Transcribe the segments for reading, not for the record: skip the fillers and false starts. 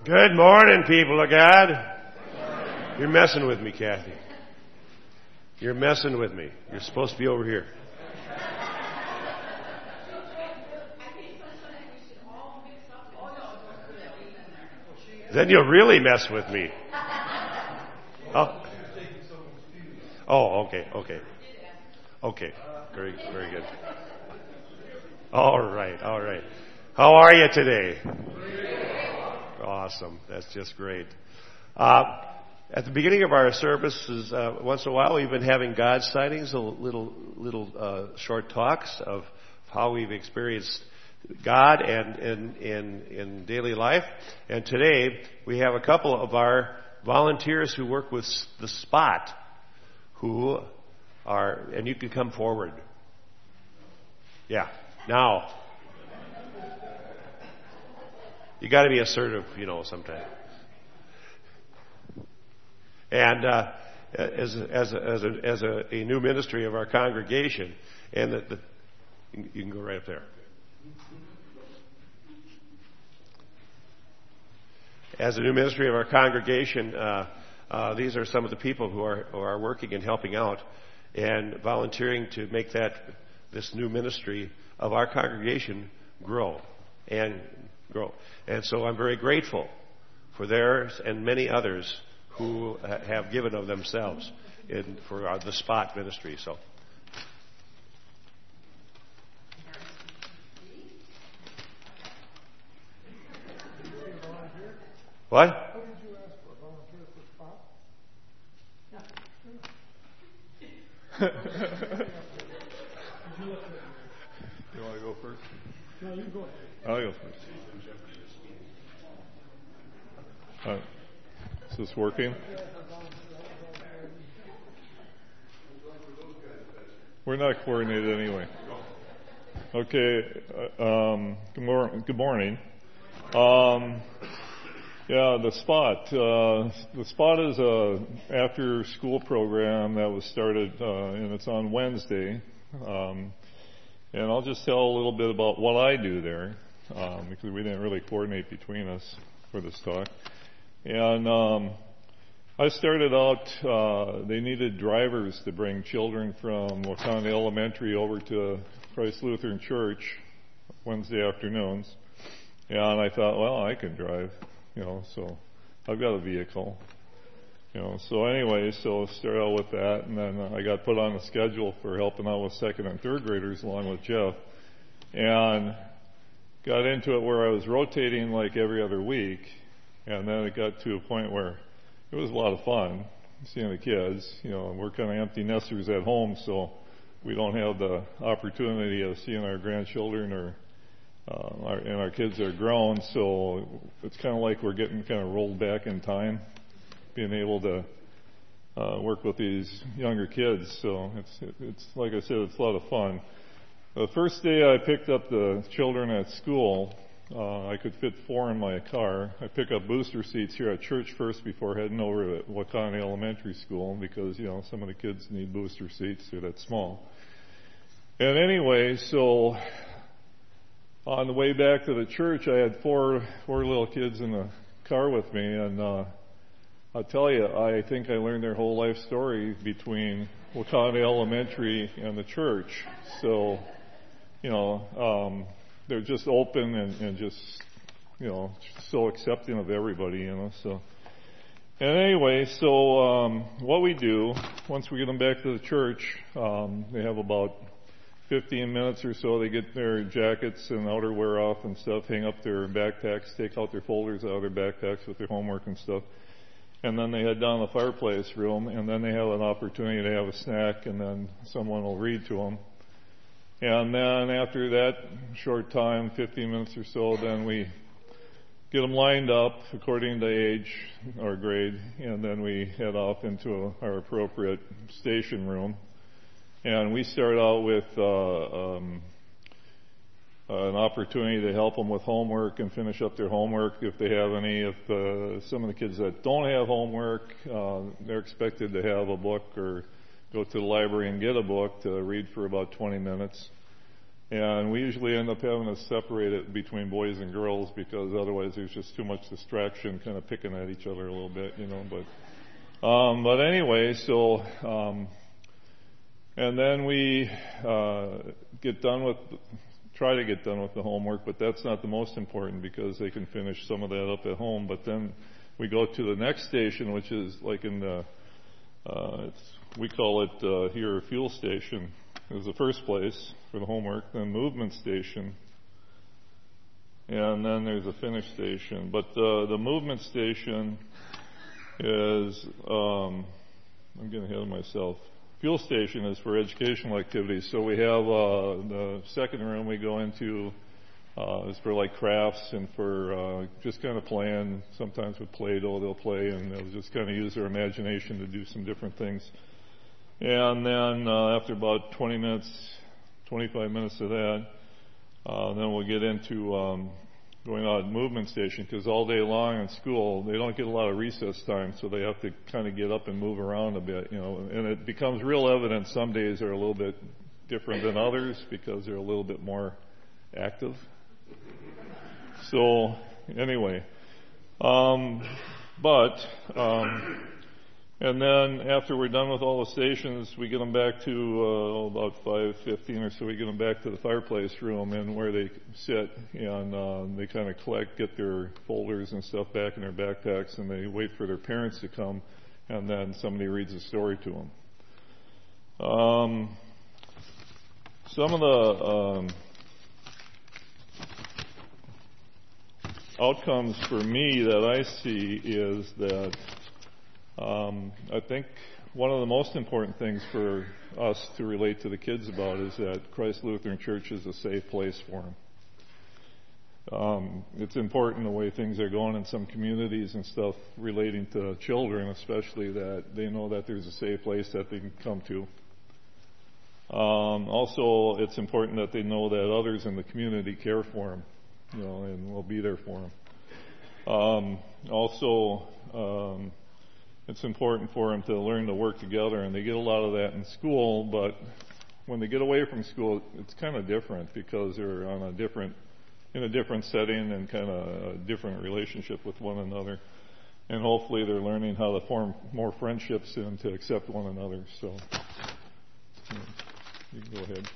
Good morning, people of God. You're messing with me, Kathy. You're messing with me. You're supposed to be over here. Then you'll really mess with me. Oh, okay. Okay, very good. All right. How are you today? Awesome. That's just great. At the beginning of our services, once in a while, we've been having God sightings, little short talks of how we've experienced God and in daily life. And today, we have a couple of our volunteers who work with the Spot, who are, and you can come forward. Yeah. Now, you got to be assertive, sometimes. And as a new ministry of our congregation, and you can go right up there. As a new ministry of our congregation, these are some of the people who are working and helping out and volunteering to make this new ministry of our congregation grow. And so I'm very grateful for theirs and many others who have given of themselves for the Spot ministry. So. What? How did you ask for a volunteer for Spot? You want to go first? No, you go ahead. I'll go first. Is this working? We're not coordinated anyway. Okay. Good morning. Yeah, the Spot. The Spot is a after-school program that was started, and it's on Wednesday. And I'll just tell a little bit about what I do there, because we didn't really coordinate between us for this talk. And I started out, they needed drivers to bring children from Wakanda Elementary over to Christ Lutheran Church Wednesday afternoons. And I thought, well, I can drive, so I've got a vehicle. So anyway, so started out with that, and then I got put on the schedule for helping out with second and third graders along with Jeff, and got into it where I was rotating like every other week, and then it got to a point where it was a lot of fun seeing the kids. We're kind of empty nesters at home, so we don't have the opportunity of seeing our grandchildren and our kids are grown, so it's kind of like we're getting kind of rolled back in time, being able to work with these younger kids. So it's like I said, it's a lot of fun. The first day I picked up the children at school, I could fit 4 in my car. I pick up booster seats here at church first before heading over to Wakanda Elementary School because, some of the kids need booster seats. They're that small. And anyway, so on the way back to the church, I had four little kids in the car with me, and I'll tell you, I think I learned their whole life story between Wakanda Elementary and the church. So, they're just open and just, so accepting of everybody, So, and anyway, so what we do, once we get them back to the church, they have about 15 minutes or so. They get their jackets and outerwear off and stuff, hang up their backpacks, take out their folders out of their backpacks with their homework and stuff. And then they head down the fireplace room, and then they have an opportunity to have a snack, and then someone will read to them. And then after that short time, 15 minutes or so, then we get them lined up according to age or grade, and then we head off into our appropriate station room. And we start out with an opportunity to help them with homework and finish up their homework if they have any. If some of the kids that don't have homework, they're expected to have a book or go to the library and get a book to read for about 20 minutes. And we usually end up having to separate it between boys and girls because otherwise there's just too much distraction kind of picking at each other a little bit, But anyway, so, and then we try to get done with the homework, but that's not the most important because they can finish some of that up at home. But then we go to the next station, which is like in the, we call it here a fuel station. Is the first place for the homework, then movement station, and then there's a finish station. But the movement station is, I'm getting ahead of myself. Fuel station is for educational activities. So we have the second room we go into is for like crafts and for just kind of playing. Sometimes with Play-Doh they'll play and they'll just kind of use their imagination to do some different things. And then after about 20 minutes, 25 minutes of that, then we'll get into going out at movement station because all day long in school they don't get a lot of recess time, so they have to kind of get up and move around a bit, And it becomes real evident some days are a little bit different than others because they're a little bit more active. So anyway, and then after we're done with all the stations, we get them back to about 5:15 or so. We get them back to the fireplace room and where they sit, and they kind of get their folders and stuff back in their backpacks, and they wait for their parents to come, and then somebody reads a story to them. Some of the outcomes for me that I see is that I think one of the most important things for us to relate to the kids about is that Christ Lutheran Church is a safe place for them. It's important the way things are going in some communities and stuff relating to children, especially that they know that there's a safe place that they can come to. Also, it's important that they know that others in the community care for them, and will be there for them. It's important for them to learn to work together, and they get a lot of that in school, but when they get away from school, it's kind of different because they're in a different setting and kind of a different relationship with one another. And hopefully they're learning how to form more friendships and to accept one another. So, you can go ahead.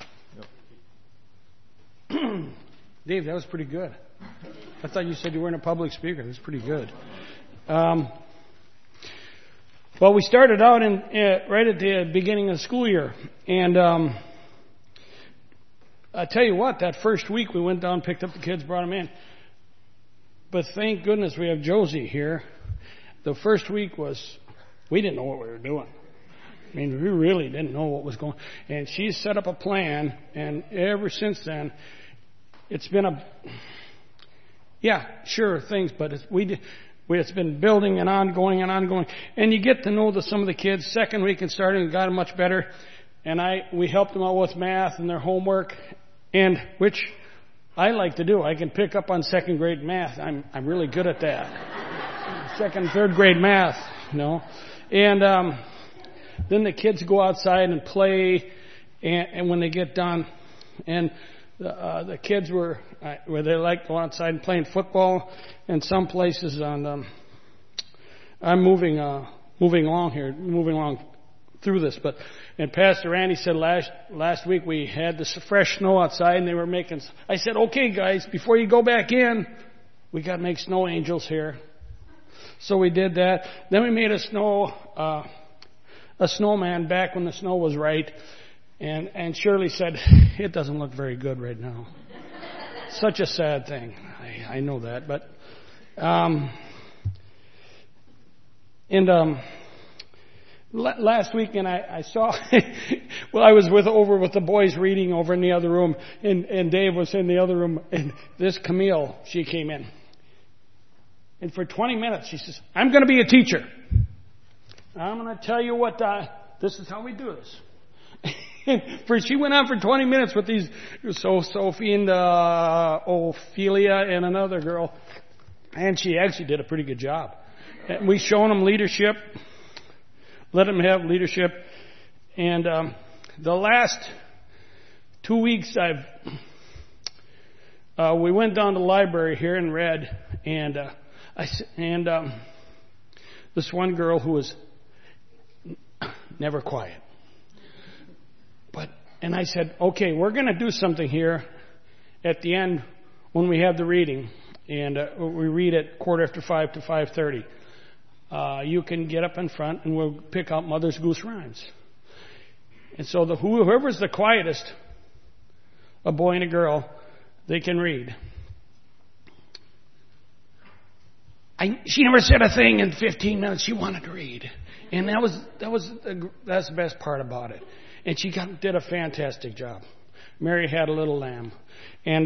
Yep. Dave, that was pretty good. I thought you said you weren't a public speaker. That's pretty good. Well, we started out right at the beginning of the school year, and I tell you what, that first week we went down, picked up the kids, brought them in. But thank goodness we have Josie here. The first week we didn't know what we were doing. I mean, we really didn't know what was going on. And she set up a plan, and ever since then, it's been things, but it's been building and ongoing. And you get to know some of the kids. Second week and starting, got them much better. And we helped them out with math and their homework, and which I like to do. I can pick up on second grade math. I'm really good at that. Second, third grade math, And then the kids go outside and play, and when they get done, and the kids where they like to go outside and playing football, and some places I'm moving along through this, and Pastor Randy said last week we had this fresh snow outside, and they were I said, okay guys, before you go back in, we got to make snow angels here. So we did that. Then we made a snowman back when the snow was right. And Shirley said, it doesn't look very good right now. Such a sad thing. I know that. But, last weekend I saw, I was over with the boys reading over in the other room, and Dave was in the other room, and this Camille, she came in. And for 20 minutes she says, I'm going to be a teacher. I'm going to tell you what, this is how we do this. She went on for 20 minutes with these, Sophie and Ophelia and another girl, and she actually did a pretty good job. And we shown them leadership, let them have leadership, and the last 2 weeks we went down to the library here and read, and this one girl who was never quiet. And I said, okay, we're going to do something here at the end when we have the reading, and we read at 5:15 to 5:30. You can get up in front, and we'll pick out Mother's Goose rhymes. And so whoever's the quietest, a boy and a girl, they can read. She never said a thing in 15 minutes. She wanted to read, and that's the best part about it. And she did a fantastic job. Mary had a little lamb, and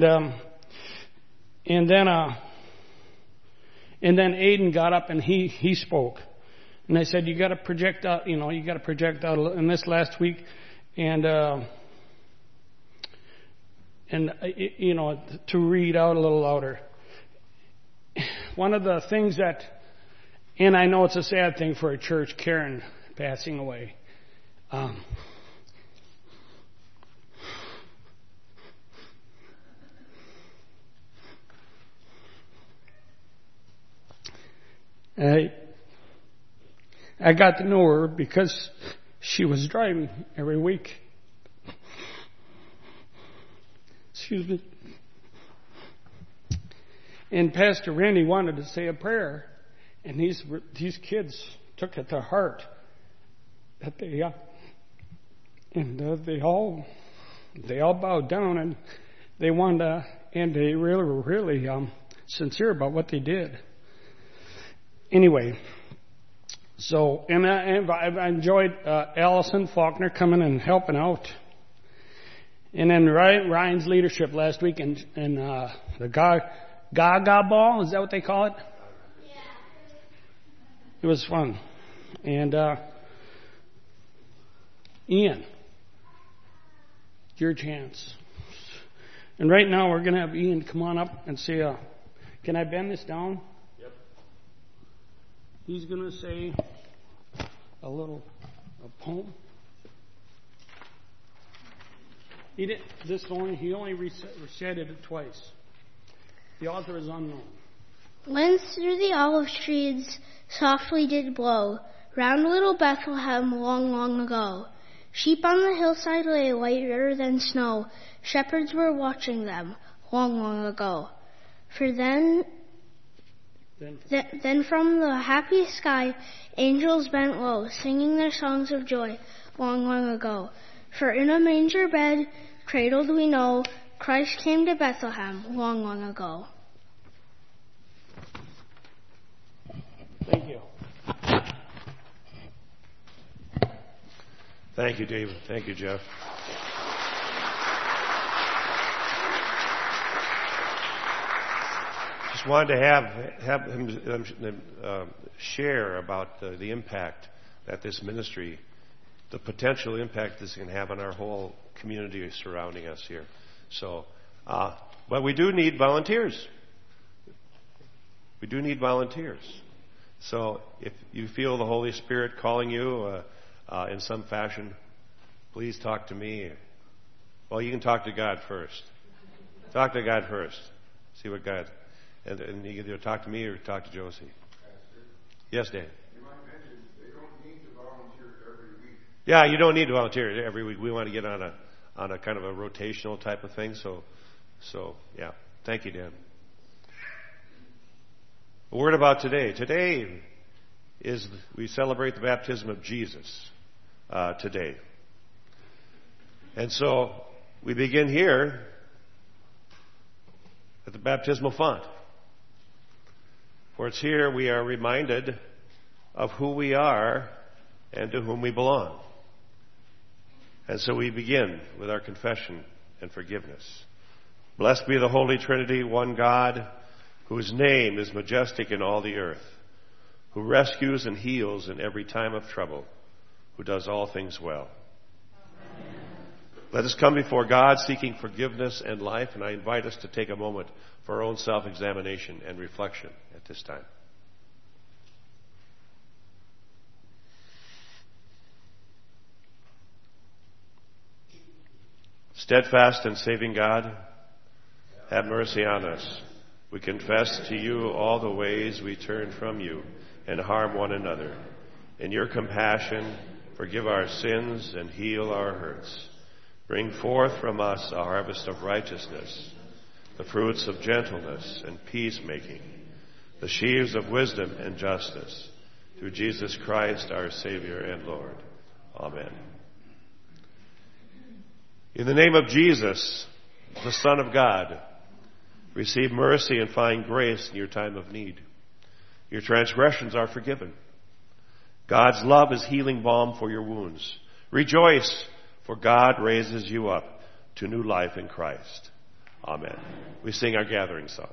then Aiden got up and he spoke, and I said, you got to project out, you got to project out. And this last week, and to read out a little louder. One of the things that, and I know it's a sad thing for a church, Karen passing away. I got to know her because she was driving every week. Excuse me. And Pastor Randy wanted to say a prayer, and these kids took it to heart that they all bowed down, and they wanted to, and they really were really sincere about what they did. Anyway, so and I enjoyed Allison Faulkner coming and helping out, and then Ryan's leadership last week, and the Gaga Ball, is that what they call it? Yeah. It was fun, and Ian, your chance. And right now we're going to have Ian come on up and say, "Can I bend this down?" He's going to say a poem. He only recited it twice. The author is unknown. Winds through the olive trees softly did blow, round little Bethlehem long, long ago. Sheep on the hillside lay whiter than snow. Shepherds were watching them long, long ago. For then from the happy sky, angels bent low, singing their songs of joy long, long ago. For in a manger bed, cradled we know, Christ came to Bethlehem long, long ago. Thank you. Thank you, David. Thank you, Jeff. Just wanted to have him share about the impact that this ministry, the potential impact this can have on our whole community surrounding us here. So, but we do need volunteers. We do need volunteers. So if you feel the Holy Spirit calling you in some fashion, please talk to me. Well, you can talk to God first. Talk to God first. See what God... And you can either talk to me or talk to Josie. Pastor? Yes, Dan? You might mention they don't need to volunteer every week. Yeah, you don't need to volunteer every week. We want to get on a kind of a rotational type of thing. So yeah. Thank you, Dan. A word about today. Today is we celebrate the baptism of Jesus today. And so we begin here at the baptismal font. For it's here we are reminded of who we are and to whom we belong. And so we begin with our confession and forgiveness. Blessed be the Holy Trinity, one God, whose name is majestic in all the earth, who rescues and heals in every time of trouble, who does all things well. Amen. Let us come before God seeking forgiveness and life, and I invite us to take a moment for our own self-examination and reflection at this time. Steadfast and saving God, have mercy on us. We confess to you all the ways we turn from you and harm one another. In your compassion, forgive our sins and heal our hurts. Bring forth from us a harvest of righteousness, the fruits of gentleness and peacemaking, the sheaves of wisdom and justice, through Jesus Christ, our Savior and Lord. Amen. In the name of Jesus, the Son of God, receive mercy and find grace in your time of need. Your transgressions are forgiven. God's love is healing balm for your wounds. Rejoice, for God raises you up to new life in Christ. Amen. We sing our gathering song.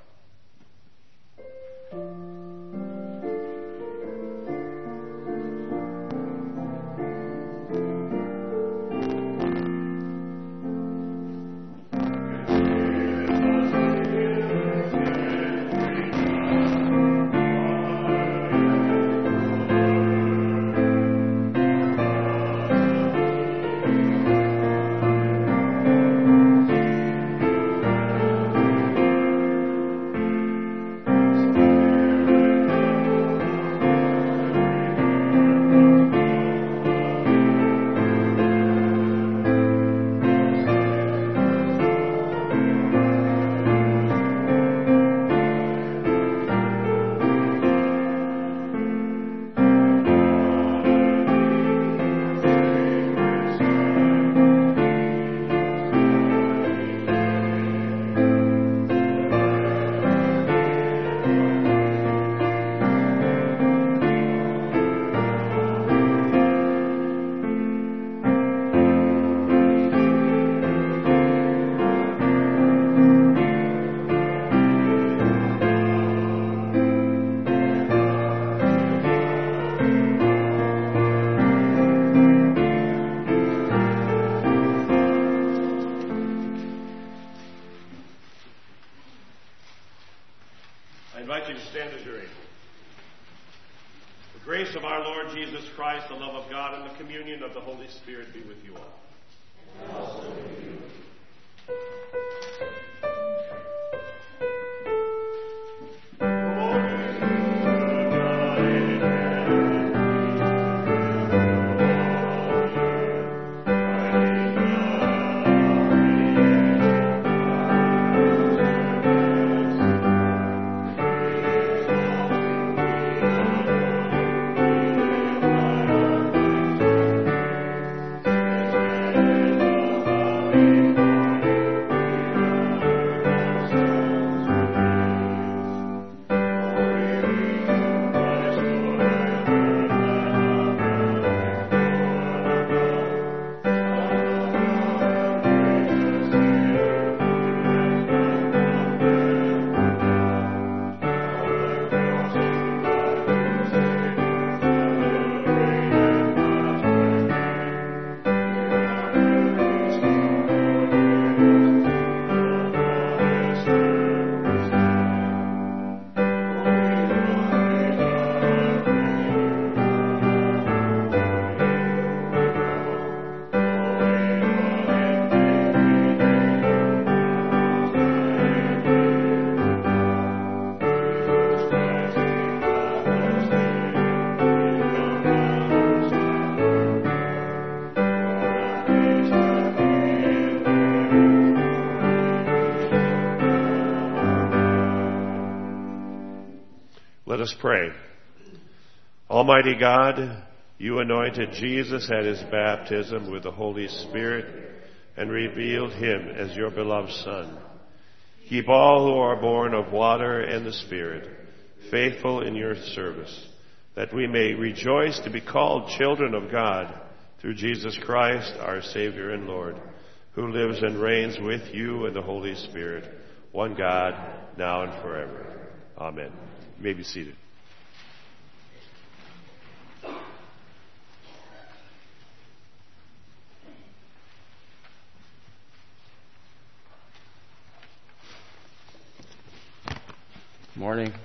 Let us pray. Almighty God, you anointed Jesus at his baptism with the Holy Spirit and revealed him as your beloved Son. Keep all who are born of water and the Spirit faithful in your service, that we may rejoice to be called children of God through Jesus Christ, our Savior and Lord, who lives and reigns with you and the Holy Spirit, one God, now and forever. Amen. You may be seated. Morning.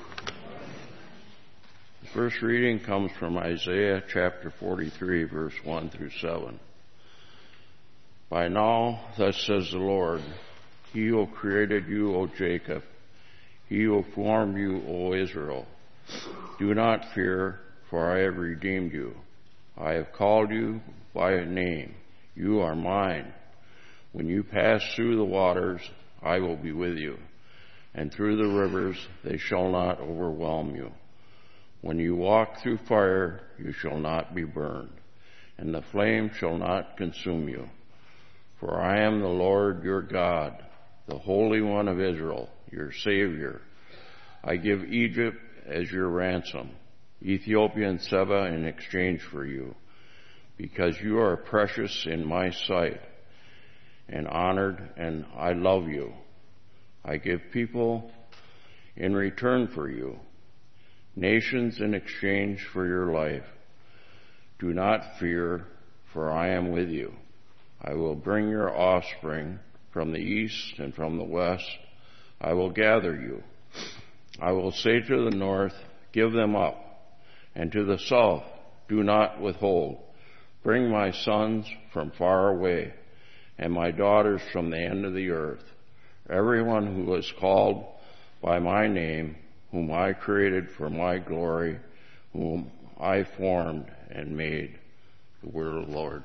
The first reading comes from Isaiah chapter 43, verse 1 through 7. By now, thus says the Lord, He who created you, O Jacob, He who formed you, O Israel. Do not fear, for I have redeemed you. I have called you by name. You are mine. When you pass through the waters, I will be with you, and through the rivers, they shall not overwhelm you. When you walk through fire, you shall not be burned, and the flame shall not consume you. For I am the Lord your God, the Holy One of Israel, your Savior. I give Egypt as your ransom, Ethiopia and Seba in exchange for you, because you are precious in my sight and honored, and I love you. I give people in return for you, nations in exchange for your life. Do not fear, for I am with you. I will bring your offspring from the east and from the west. I will gather you. I will say to the north, give them up, and to the south, do not withhold. Bring my sons from far away, and my daughters from the end of the earth. Everyone who is called by my name, whom I created for my glory, whom I formed and made. The word of the Lord.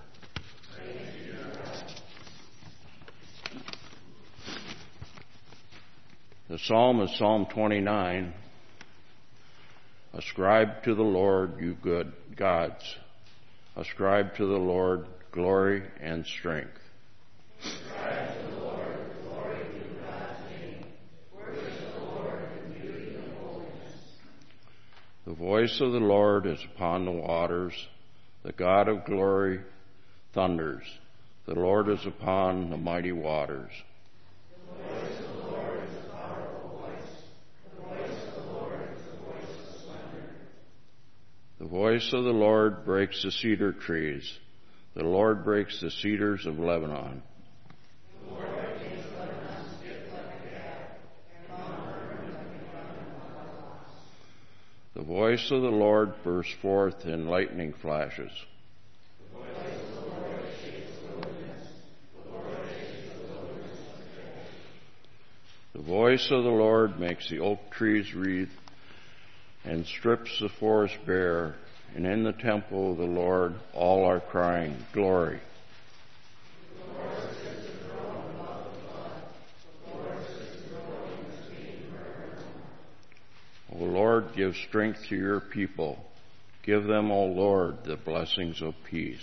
The psalm is Psalm 29. Ascribe to the Lord, you good gods. Ascribe to the Lord glory and strength. Ascribe to the Lord glory to God's name. Worship the Lord in beauty and holiness. The voice of the Lord is upon the waters. The God of glory thunders. The Lord is upon the mighty waters. The voice of the Lord is a powerful voice. The voice of the Lord is the voice of splendor. The voice of the Lord breaks the cedar trees. The Lord breaks the cedars of Lebanon. The Lord makes Lebanon skip like a calf, and Lebanon like a young ox. The voice of the Lord bursts forth in lightning flashes. The voice of the Lord shakes the wilderness. The Lord shakes the wilderness like a calf. The voice of the Lord makes the oak trees wreathe and strips the forest bare. And in the temple of the Lord all are crying, glory. The Lord sits enthroned above the flood. The Lord sits enthroned in the street forever. O Lord, give strength to your people. Give them, O Lord, the blessings of peace.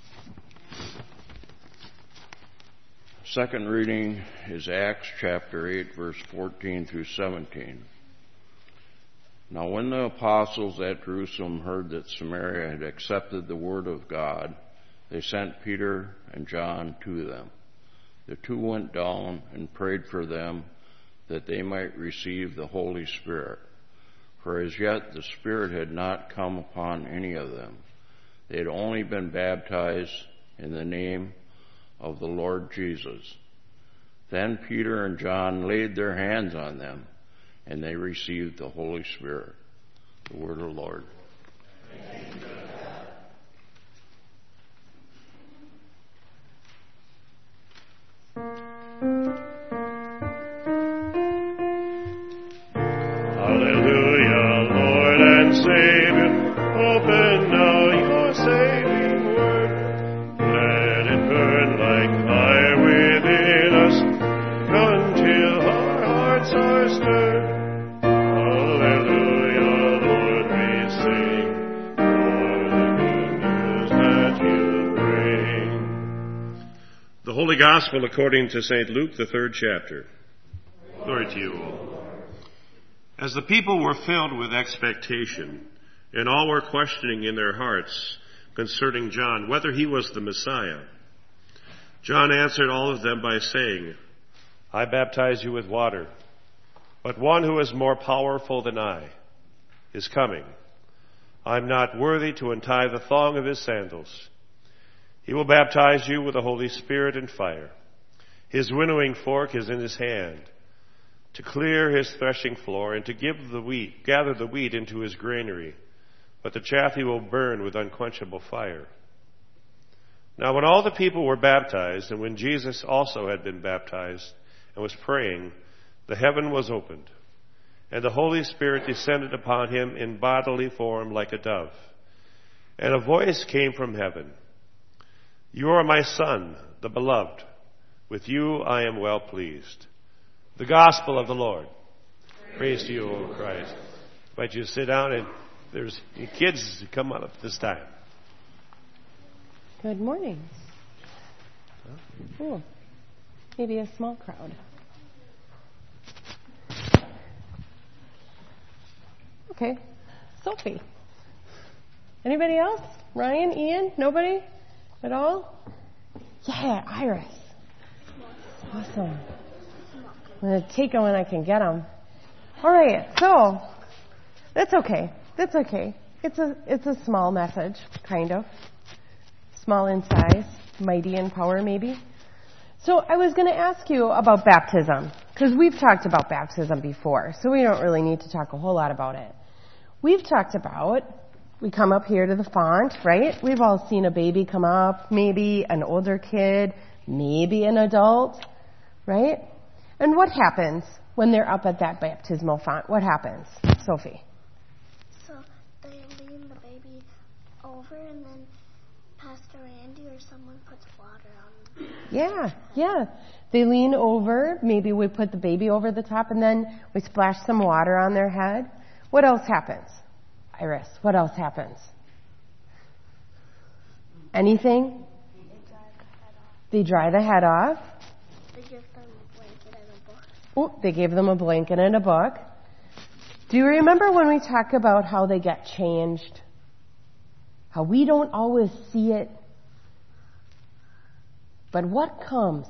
Second reading is Acts chapter 8, verse 14 through 17. Now when the apostles at Jerusalem heard that Samaria had accepted the word of God, they sent Peter and John to them. The two went down and prayed for them that they might receive the Holy Spirit. For as yet the Spirit had not come upon any of them. They had only been baptized in the name of the Lord Jesus. Then Peter and John laid their hands on them, and they received the Holy Spirit. The word of the Lord. Hallelujah, Lord and Savior, open now your saving word. Let it burn like fire within us until our hearts are stirred. Hallelujah, Lord, we sing for the good news that you bring. The Holy Gospel according to St. Luke, the 3rd chapter. Glory to you, O Lord. As the people were filled with expectation, and all were questioning in their hearts concerning John, whether he was the Messiah, John answered all of them by saying, I baptize you with water, but one who is more powerful than I is coming. I'm not worthy to untie the thong of his sandals. He will baptize you with the Holy Spirit and fire. His winnowing fork is in his hand, to clear his threshing floor and to gather the wheat into his granary, but the chaff he will burn with unquenchable fire. Now when all the people were baptized, and when Jesus also had been baptized and was praying, the heaven was opened, and the Holy Spirit descended upon him in bodily form like a dove. And a voice came from heaven, "You are my Son, the beloved. With you I am well pleased." The gospel of the Lord. Praise to you, O Christ. I invite you to sit down, and there's kids who come up this time. Good morning. Oh, maybe a small crowd. Okay. Sophie. Anybody else? Ryan, Ian? Nobody? At all? Yeah, Iris. Awesome. I'm going to take them when I can get them. All right, so that's okay. That's okay. It's a small message, kind of. Small in size, mighty in power, maybe. So I was going to ask you about baptism, because we've talked about baptism before, so we don't really need to talk a whole lot about it. We've talked about, we come up here to the font, right? We've all seen a baby come up, maybe an older kid, maybe an adult, right? And what happens when they're up at that baptismal font? What happens, Sophie? So they lean the baby over, and then Pastor Andy or someone puts water on them. Yeah. They lean over. Maybe we put the baby over the top, and then we splash some water on their head. What else happens? Iris, what else happens? Anything? They dry the head off. They give them a blanket and a book. Oh, they gave them a blanket and a book. Do you remember when we talk about how they get changed? How we don't always see it. But what comes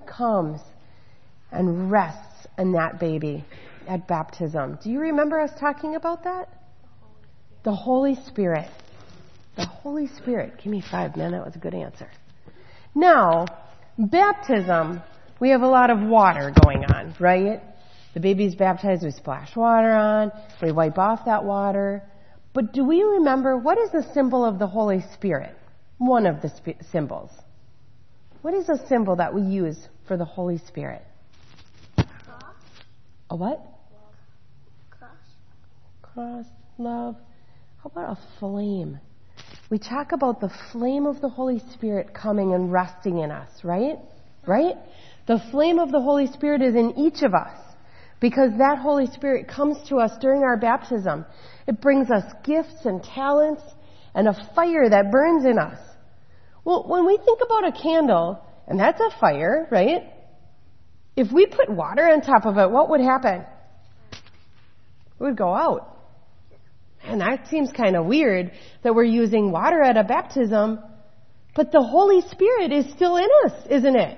and rests in that baby at baptism? Do you remember us talking about that? The Holy Spirit. The Holy Spirit. Give me 5 minutes. That was a good answer. Now, baptism, we have a lot of water going on, right? The baby's baptized, we splash water on, we wipe off that water. But do we remember what is the symbol of the Holy Spirit? One of the symbols. What is a symbol that we use for the Holy Spirit? Cross. A what? Cross. Cross, love. How about a flame? We talk about the flame of the Holy Spirit coming and resting in us, right? Right? The flame of the Holy Spirit is in each of us because that Holy Spirit comes to us during our baptism. It brings us gifts and talents and a fire that burns in us. Well, when we think about a candle, and that's a fire, right? If we put water on top of it, what would happen? It would go out. And that seems kind of weird that we're using water at a baptism, but the Holy Spirit is still in us, isn't it?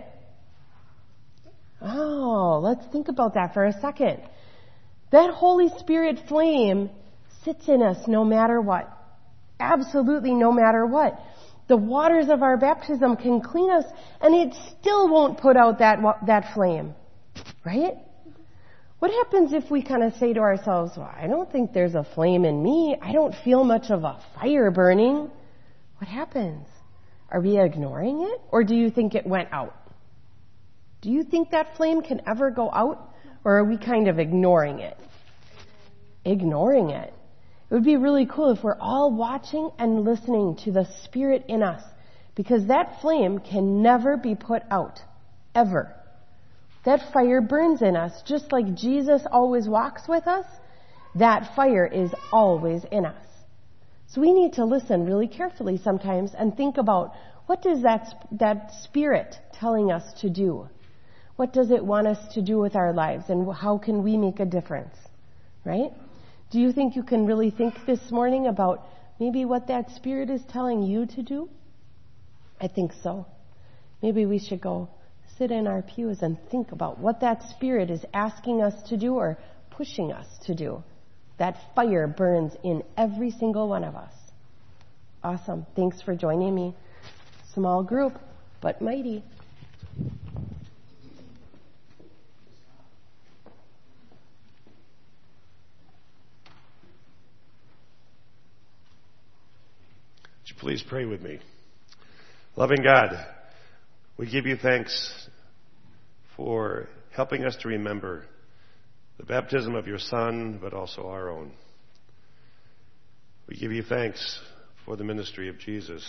Oh, let's think about that for a second. That Holy Spirit flame sits in us no matter what. Absolutely no matter what. The waters of our baptism can clean us, and it still won't put out that flame. Right? What happens if we kind of say to ourselves, well, I don't think there's a flame in me. I don't feel much of a fire burning. What happens? Are we ignoring it? Or do you think it went out? Do you think that flame can ever go out? Or are we kind of ignoring it? Ignoring it. It would be really cool if we're all watching and listening to the Spirit in us, because that flame can never be put out. Ever. That fire burns in us, just like Jesus always walks with us. That fire is always in us. So we need to listen really carefully sometimes and think about, what does that Spirit telling us to do? What does it want us to do with our lives, and how can we make a difference? Right? Do you think you can really think this morning about maybe what that Spirit is telling you to do? I think so. Maybe we should go sit in our pews and think about what that Spirit is asking us to do or pushing us to do. That fire burns in every single one of us. Awesome. Thanks for joining me. Small group, but mighty. Would you please pray with me? Loving God, we give you thanks for helping us to remember the baptism of your Son, but also our own. We give you thanks for the ministry of Jesus.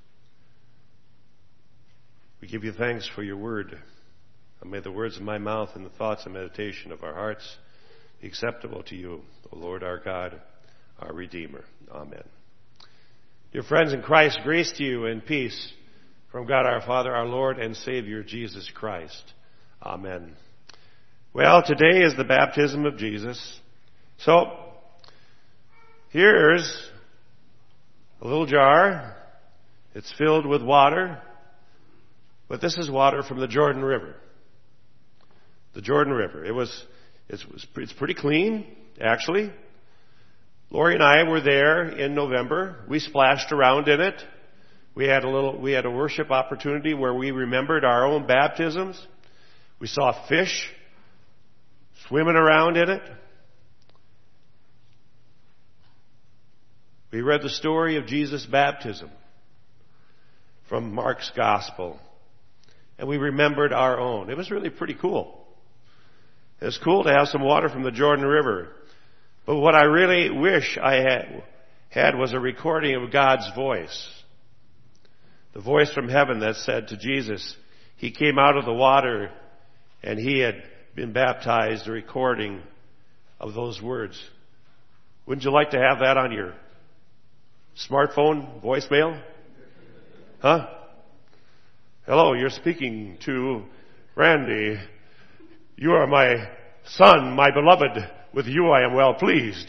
We give you thanks for your word. And may the words of my mouth and the thoughts and meditation of our hearts be acceptable to you, O Lord our God, our Redeemer. Amen. Dear friends in Christ, grace to you and peace from God our Father, our Lord and Savior, Jesus Christ. Amen. Well, today is the baptism of Jesus. So, here's a little jar. It's filled with water. But this is water from the Jordan River. The Jordan River. It's pretty clean, actually. Lori and I were there in November. We splashed around in it. We had a worship opportunity where we remembered our own baptisms. We saw fish swimming around in it. We read the story of Jesus' baptism from Mark's Gospel. And we remembered our own. It was really pretty cool. It was cool to have some water from the Jordan River. But what I really wish I had was a recording of God's voice. The voice from heaven that said to Jesus, he came out of the water and he had been baptized, a recording of those words. Wouldn't you like to have that on your smartphone voicemail? Huh? Hello, you're speaking to Randy. You are my son, my beloved. With you I am well pleased.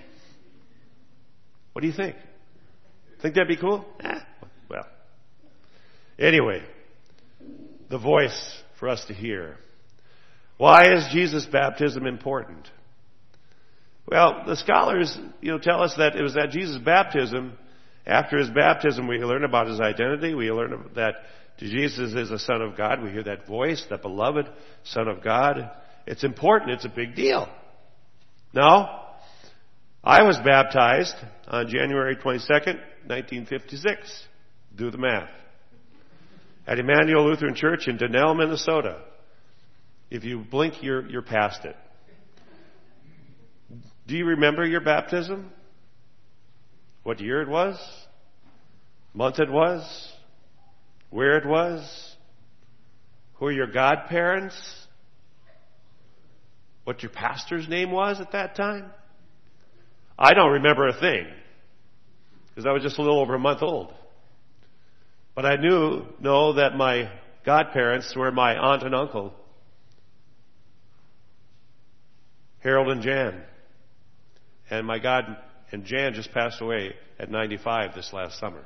What do you think? Think that'd be cool? Well. Anyway, the voice for us to hear. Why is Jesus' baptism important? Well, the scholars, tell us that it was at Jesus' baptism. After his baptism, we learn about his identity. We learn that Jesus is the Son of God. We hear that voice, the beloved Son of God. It's important. It's a big deal. Now, I was baptized on January 22nd, 1956. Do the math. At Emmanuel Lutheran Church in Donnell, Minnesota. If you blink, you're past it. Do you remember your baptism? What year it was? Month it was? Where it was? Who are your godparents? What your pastor's name was at that time? I don't remember a thing, because I was just a little over a month old. But I know that my godparents were my aunt and uncle, Harold and Jan. And Jan just passed away at 95 this last summer.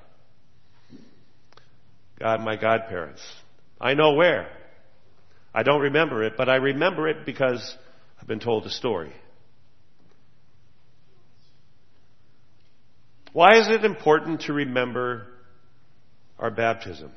My godparents. I know where. I don't remember it, but I remember it because I've been told the story. Why is it important to remember our baptism?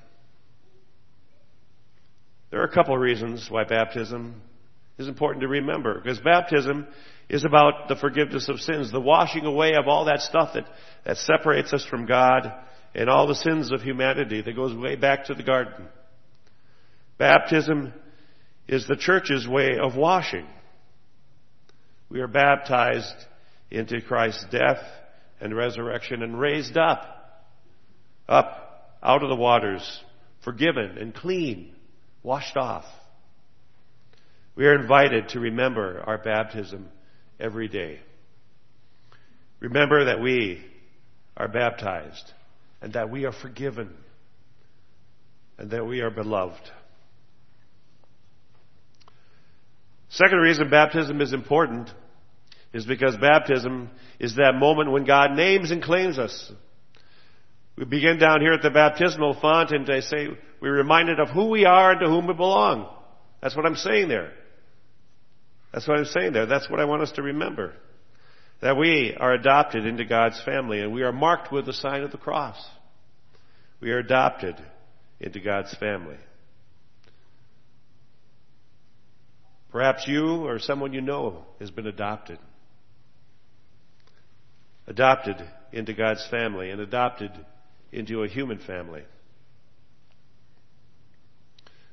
There are a couple of reasons why baptism is important to remember. Because baptism is about the forgiveness of sins, the washing away of all that stuff that separates us from God and all the sins of humanity that goes way back to the garden. Baptism is the church's way of washing. We are baptized into Christ's death and resurrection and raised up out of the waters, forgiven and clean, washed off. We are invited to remember our baptism every day. Remember that we are baptized and that we are forgiven and that we are beloved. Second reason baptism is important is because baptism is that moment when God names and claims us. We begin down here at the baptismal font and they say we're reminded of who we are and to whom we belong. That's what I'm saying there. That's what I'm saying there. That's what I want us to remember. That we are adopted into God's family and we are marked with the sign of the cross. We are adopted into God's family. Perhaps you or someone you know has been adopted. Adopted into God's family and adopted into a human family.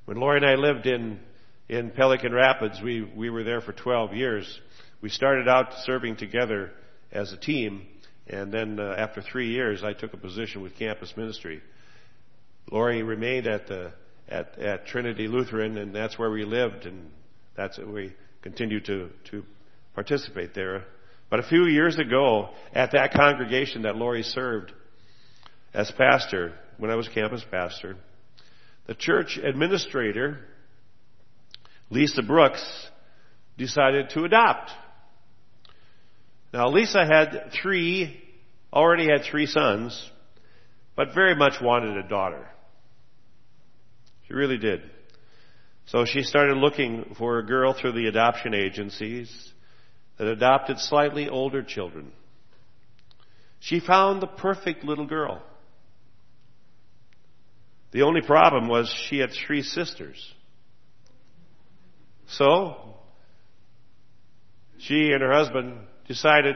When Lori and I lived in Pelican Rapids, we were there for 12 years. We started out serving together as a team, and then after 3 years, I took a position with campus ministry. Lori remained at Trinity Lutheran, and that's where we lived, and that's where we continued to participate there. But a few years ago, at that congregation that Lori served as pastor, when I was campus pastor, the church administrator, Lisa Brooks, decided to adopt. Now, Lisa already had 3 sons, but very much wanted a daughter. She really did. So she started looking for a girl through the adoption agencies that adopted slightly older children. She found the perfect little girl. The only problem was she had 3 sisters. So, she and her husband decided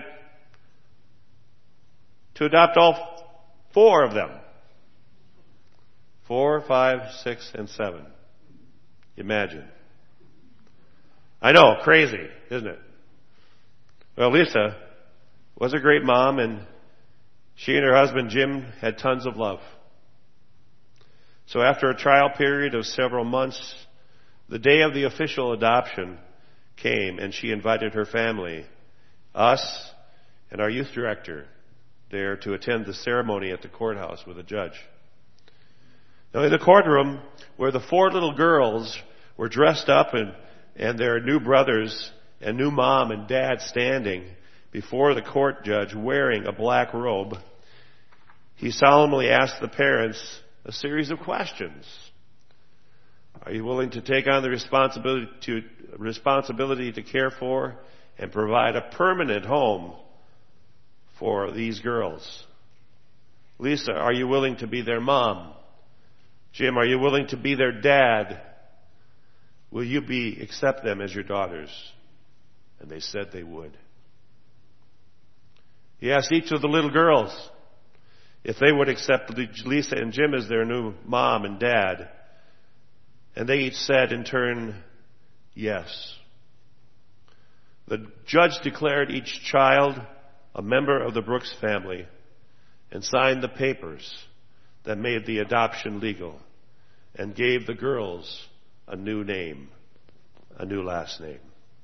to adopt all 4 of them. 4, 5, 6, and 7. Imagine. I know, crazy, isn't it? Well, Lisa was a great mom, and she and her husband Jim had tons of love. So after a trial period of several months, the day of the official adoption came, and she invited her family, us, and our youth director there to attend the ceremony at the courthouse with a judge. Now in the courtroom, where the 4 little girls were dressed up and their new brothers and new mom and dad standing before the court judge wearing a black robe, he solemnly asked the parents a series of questions. Are you willing to take on the responsibility to care for and provide a permanent home for these girls? Lisa, are you willing to be their mom? Jim, are you willing to be their dad? Will you accept them as your daughters? And they said they would. He asked each of the little girls if they would accept Lisa and Jim as their new mom and dad. And they each said in turn, yes. The judge declared each child a member of the Brooks family and signed the papers that made the adoption legal and gave the girls a new name, a new last name.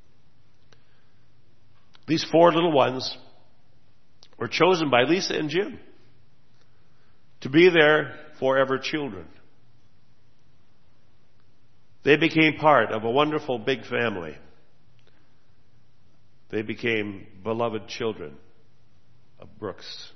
These 4 little ones were chosen by Lisa and Jim to be their forever children. They became part of a wonderful big family. They became beloved children of Brooks.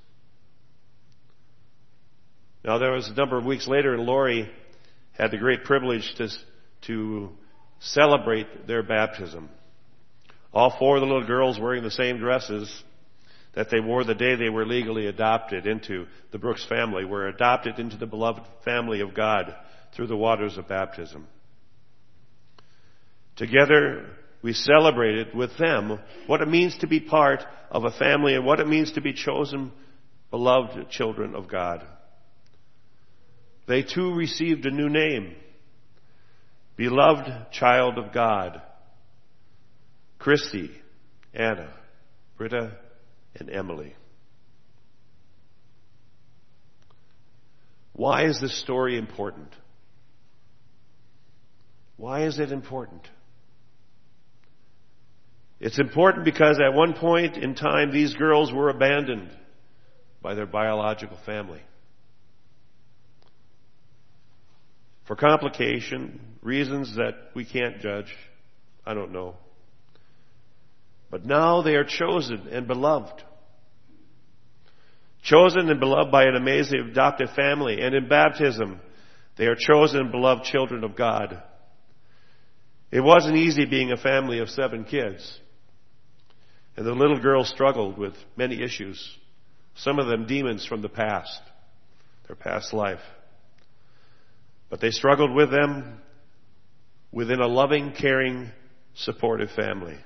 Now there was a number of weeks later, and Lori had the great privilege to celebrate their baptism. All 4 of the little girls wearing the same dresses that they wore the day they were legally adopted into the Brooks family, were adopted into the beloved family of God through the waters of baptism. Together, we celebrated with them what it means to be part of a family and what it means to be chosen, beloved children of God. They too received a new name, beloved child of God. Christy, Anna, Britta, and Emily. Why is this story important? Why is it important? It's important because at one point in time, these girls were abandoned by their biological family. For complication, reasons that we can't judge, I don't know. But now they are chosen and beloved. Chosen and beloved by an amazing adopted family. And in baptism, they are chosen and beloved children of God. It wasn't easy being a family of 7 kids. And the little girls struggled with many issues. Some of them demons from the past, their past life. But they struggled with them within a loving, caring, supportive family.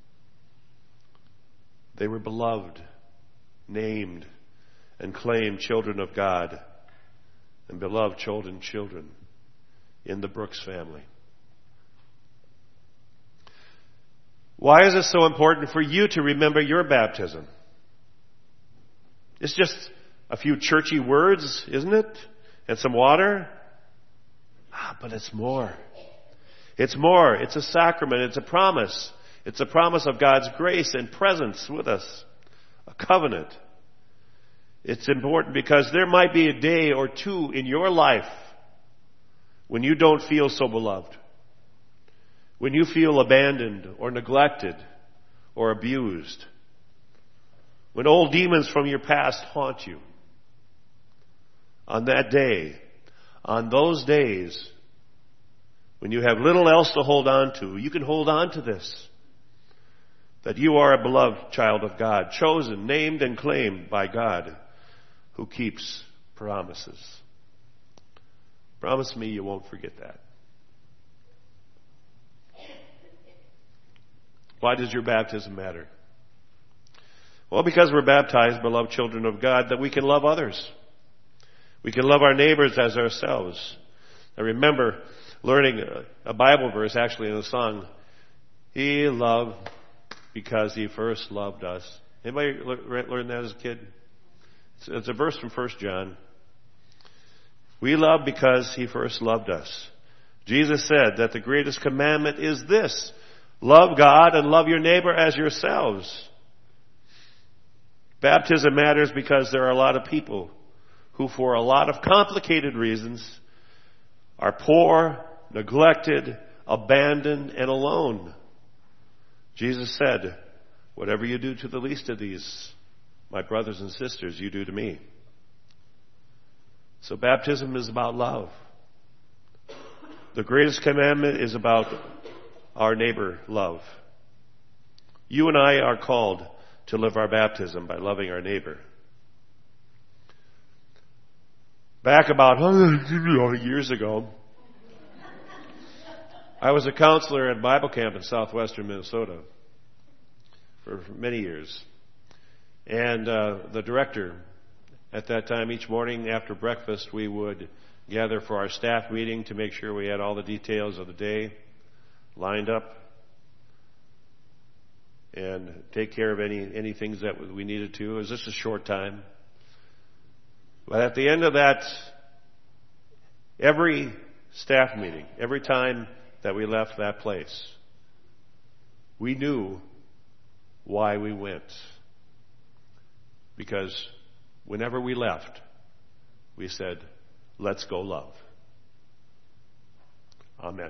They were beloved, named, and claimed children of God and beloved children. in the Brooks family. Why is it so important for you to remember your baptism? It's just a few churchy words, isn't it? And some water? But it's more. It's more. It's a sacrament. It's a promise. It's a promise of God's grace and presence with us. A covenant. It's important because there might be a day or two in your life when you don't feel so beloved. When you feel abandoned or neglected or abused. When old demons from your past haunt you. On that day, on those days, when you have little else to hold on to, you can hold on to this. That you are a beloved child of God, chosen, named, and claimed by God, who keeps promises. Promise me you won't forget that. Why does your baptism matter? Well, because we're baptized, beloved children of God, that we can love others. We can love our neighbors as ourselves. I remember learning a Bible verse, actually, in a song. He loved because he first loved us. Anybody learn that as a kid? It's a verse from 1 John. We love because he first loved us. Jesus said that the greatest commandment is this: love God and love your neighbor as yourselves. Baptism matters because there are a lot of people who, for a lot of complicated reasons, are poor, neglected, abandoned, and alone. Jesus said, whatever you do to the least of these, my brothers and sisters, you do to me. So baptism is about love. The greatest commandment is about our neighbor love. You and I are called to live our baptism by loving our neighbor. Back about years ago, I was a counselor at Bible camp in southwestern Minnesota for many years. And the director, at that time, each morning after breakfast, we would gather for our staff meeting to make sure we had all the details of the day lined up and take care of any things that we needed to. It was just a short time. But at the end of that, every staff meeting, every time that we left that place, we knew why we went. Because whenever we left, we said, let's go love. Amen.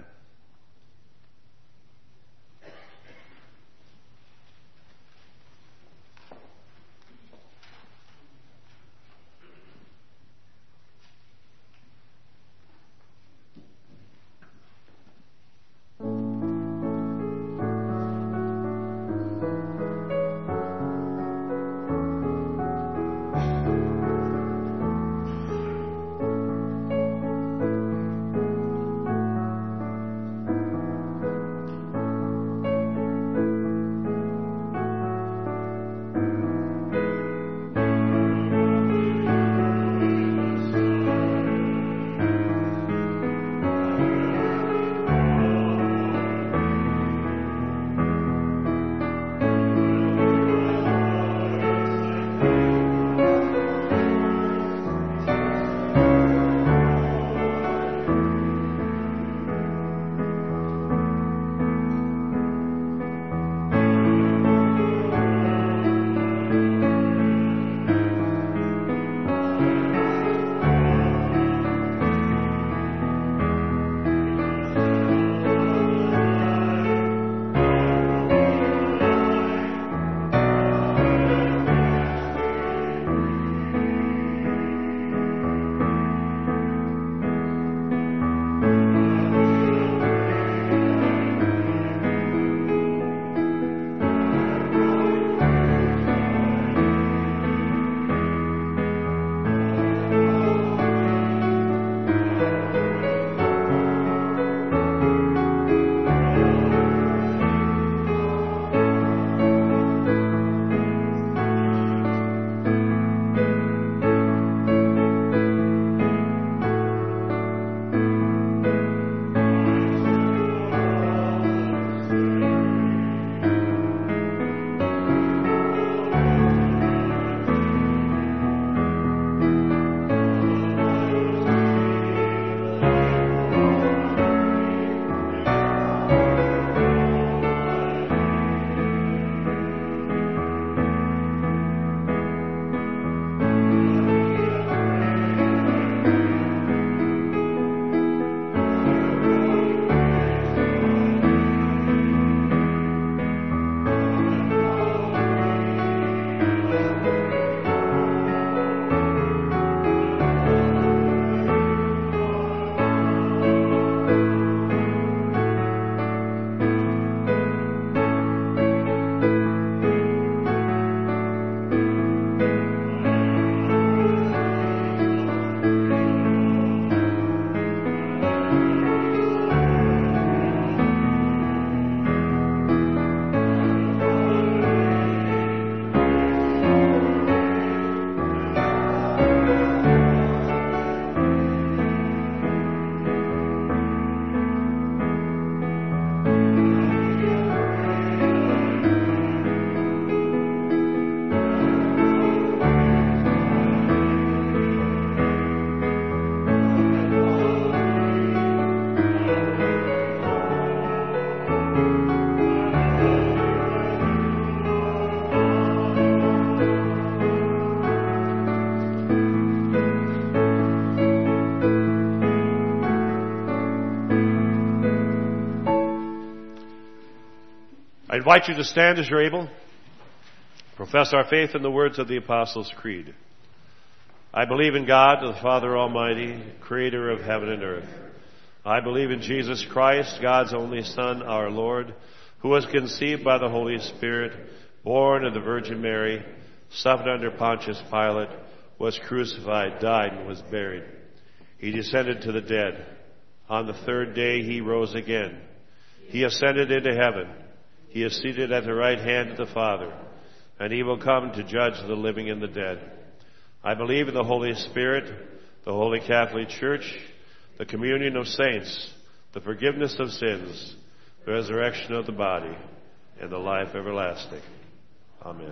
I invite you to stand as you're able. Profess our faith in the words of the Apostles' Creed. I believe in God, the Father Almighty, creator of heaven and earth. I believe in Jesus Christ, God's only Son, our Lord, who was conceived by the Holy Spirit, born of the Virgin Mary, suffered under Pontius Pilate, was crucified, died, and was buried. He descended to the dead. On the third day he rose again. He ascended into heaven. He is seated at the right hand of the Father, and he will come to judge the living and the dead. I believe in the Holy Spirit, the Holy Catholic Church, the communion of saints, the forgiveness of sins, the resurrection of the body, and the life everlasting. Amen.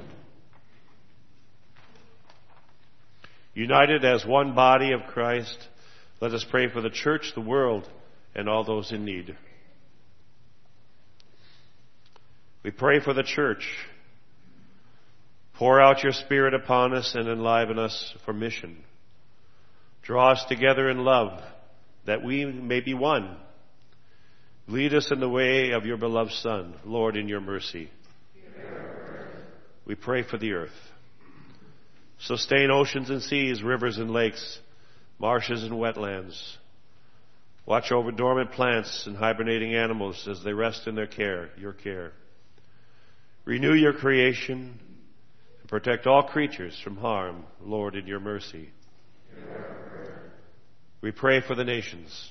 United as one body of Christ, let us pray for the church, the world, and all those in need. We pray for the church. Pour out your Spirit upon us and enliven us for mission. Draw us together in love, that we may be one. Lead us in the way of your beloved Son, Lord, in your mercy. We pray for the earth. Sustain oceans and seas, rivers and lakes, marshes and wetlands. Watch over dormant plants and hibernating animals as they rest in your care. Renew your creation and protect all creatures from harm, Lord, in your mercy. We pray for the nations.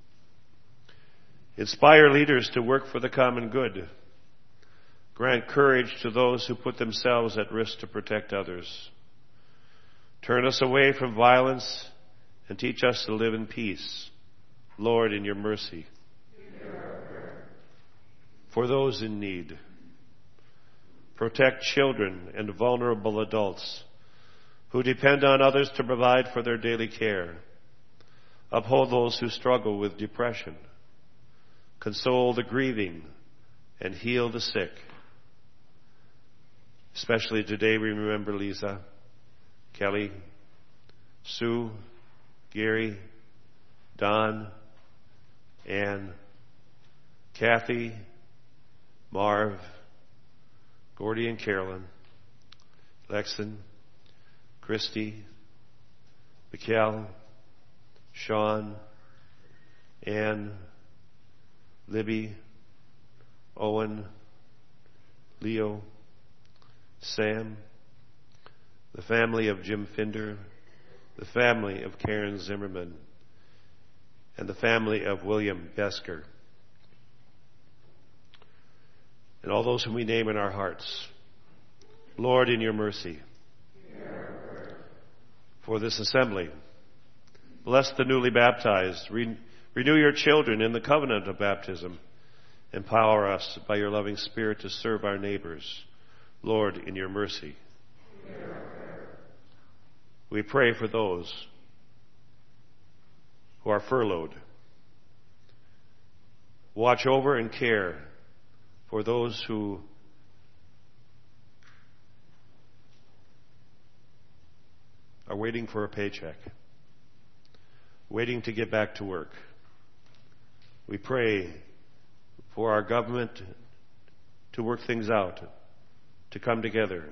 Inspire leaders to work for the common good. Grant courage to those who put themselves at risk to protect others. Turn us away from violence and teach us to live in peace, Lord, in your mercy. For those in need. Protect children and vulnerable adults who depend on others to provide for their daily care. Uphold those who struggle with depression. Console the grieving and heal the sick. Especially today we remember Lisa, Kelly, Sue, Gary, Don, Ann, Kathy, Marv, Gordy and Carolyn, Lexon, Christy, Mikkel, Sean, Ann, Libby, Owen, Leo, Sam, the family of Jim Finder, the family of Karen Zimmerman, and the family of William Besker, and all those whom we name in our hearts. Lord, in your mercy, for this assembly, bless the newly baptized. Renew your children in the covenant of baptism. Empower us by your loving Spirit to serve our neighbors. Lord, in your mercy. We pray for those who are furloughed. Watch over and care for those who are waiting for a paycheck, waiting to get back to work. We pray for our government to work things out, to come together.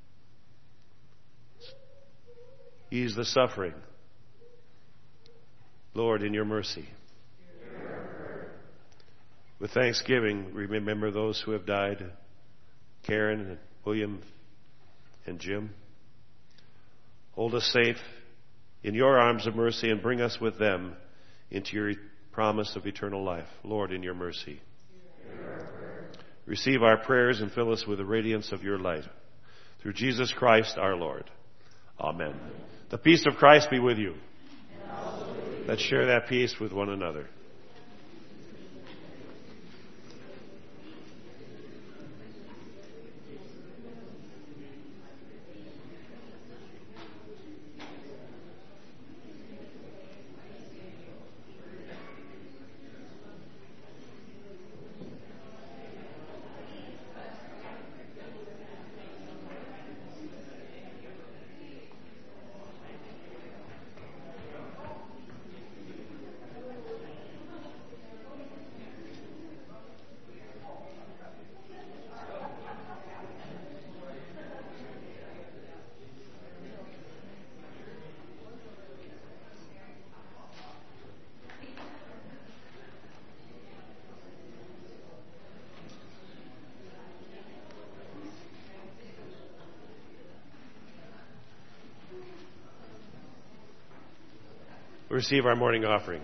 Ease the suffering. Lord, in your mercy. With thanksgiving, remember those who have died, Karen and William and Jim. Hold us safe in your arms of mercy and bring us with them into your promise of eternal life. Lord, in your mercy. Receive our prayers and fill us with the radiance of your light. Through Jesus Christ our Lord. Amen. The peace of Christ be with you. Let's share that peace with one another. We receive our morning offering.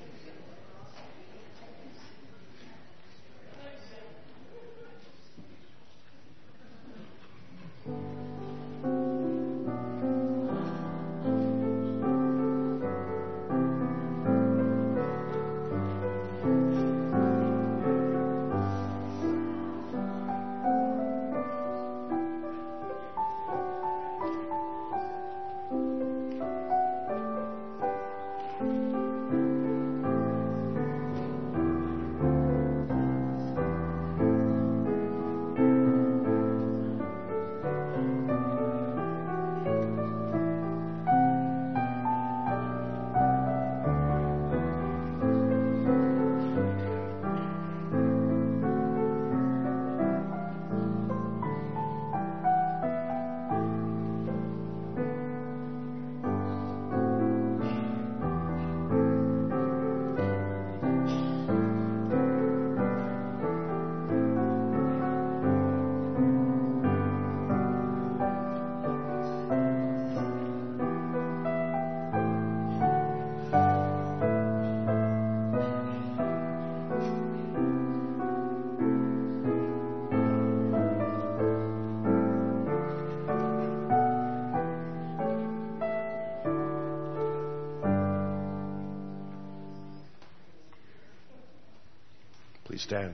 Please stand.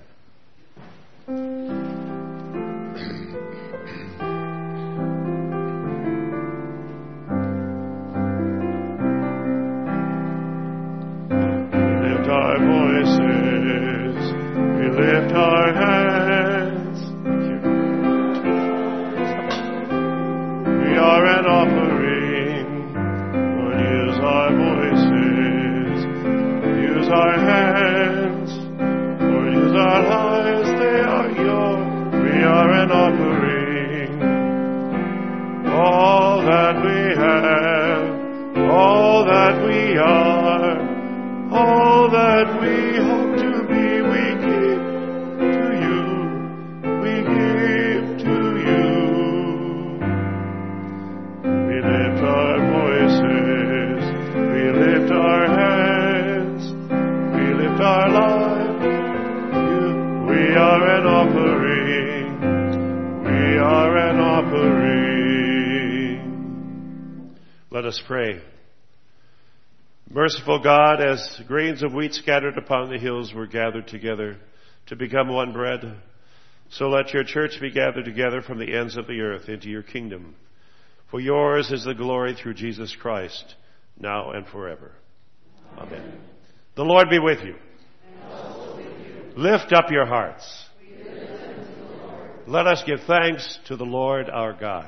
Lift our voices, we lift our hands. We are an offering. Lord, use our voices, use our hands. Lord, use our lives, they are yours. We are an offering. All that we have, all that we are, all that we hope to be, we give to you. We give to you. We lift our voices, we lift our hands, we lift our lives. We are an offering. We are an offering. Let us pray. Merciful God, as grains of wheat scattered upon the hills were gathered together to become one bread, so let your church be gathered together from the ends of the earth into your kingdom. For yours is the glory through Jesus Christ, now and forever. Amen. The Lord be with you. Lift up your hearts. Let us give thanks to the Lord our God.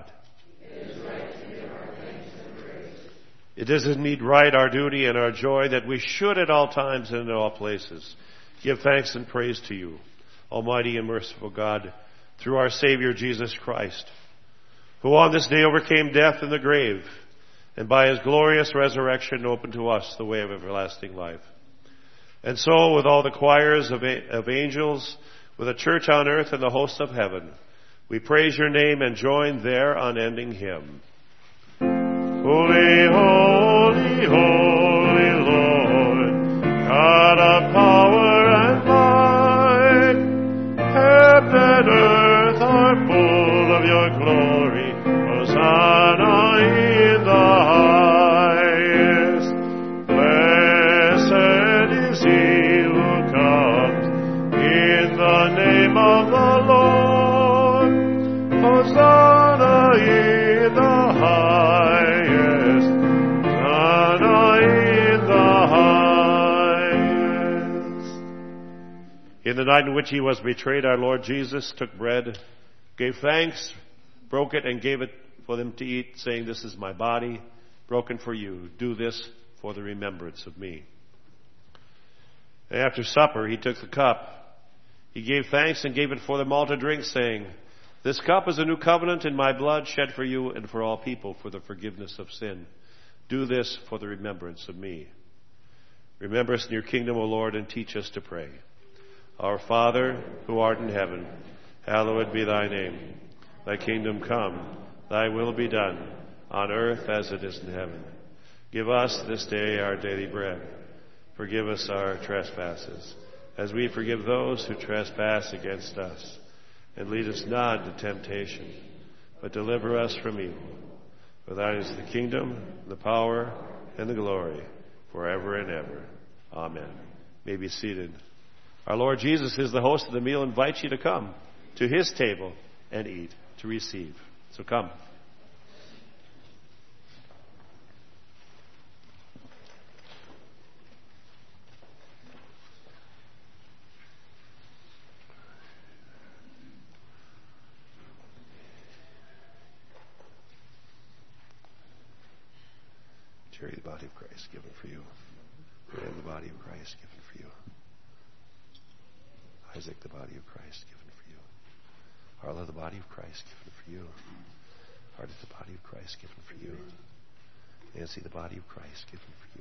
It is indeed right, our duty and our joy, that we should at all times and in all places give thanks and praise to you, Almighty and merciful God, through our Savior Jesus Christ, who on this day overcame death and the grave, and by his glorious resurrection opened to us the way of everlasting life. And so, with all the choirs of angels, with the church on earth and the hosts of heaven, we praise your name and join their unending hymn. Holy, holy, holy Lord, God of power and might, heaven and earth are full of your glory. Hosanna in the highest. Blessed is he who comes in the name of the Lord. Hosanna in the highest. In the night in which he was betrayed, our Lord Jesus took bread, gave thanks, broke it, and gave it for them to eat, saying, "This is my body, broken for you. Do this for the remembrance of me." And after supper, he took the cup. He gave thanks and gave it for them all to drink, saying, "This cup is a new covenant in my blood, shed for you and for all people for the forgiveness of sin. Do this for the remembrance of me." Remember us in your kingdom, O Lord, and teach us to pray. Our Father, who art in heaven, hallowed be thy name. Thy kingdom come, thy will be done, on earth as it is in heaven. Give us this day our daily bread. Forgive us our trespasses, as we forgive those who trespass against us. And lead us not into temptation, but deliver us from evil. For thine is the kingdom, the power, and the glory, forever and ever. Amen. You may be seated. Our Lord Jesus is the host of the meal, invites you to come to his table and eat, to receive. So come. Jerry, the body of Christ given for you. And the body of Christ given for you. Isaac, the body of Christ given for you. Arla, the body of Christ given for you. Ardith, the body of Christ given for you. Nancy, the body of Christ given for you.